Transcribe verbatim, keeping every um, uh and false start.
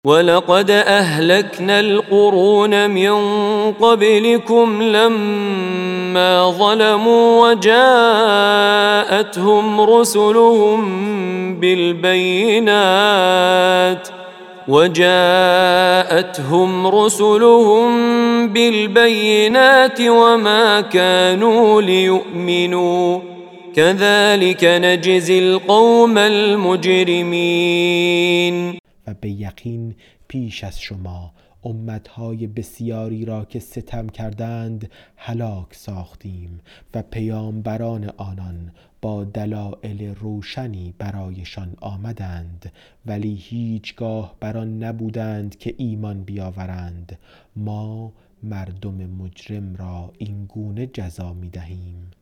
ولقد أهلكنا القرون من قبلكم لما ظلموا وجاءتهم رسلهم بالبينات وجاءتهم رسلهم بالبينات وما كانوا ليؤمنوا كذلك نجزي القوم المجرمين. و به یقین پیش از شما امتهای بسیاری را که ستم کردند هلاک ساختیم و پیامبران آنان با دلایل روشنی برایشان آمدند، ولی هیچگاه بر آن نبودند که ایمان بیاورند. ما مردم مجرم را این گونه جزا می دهیم.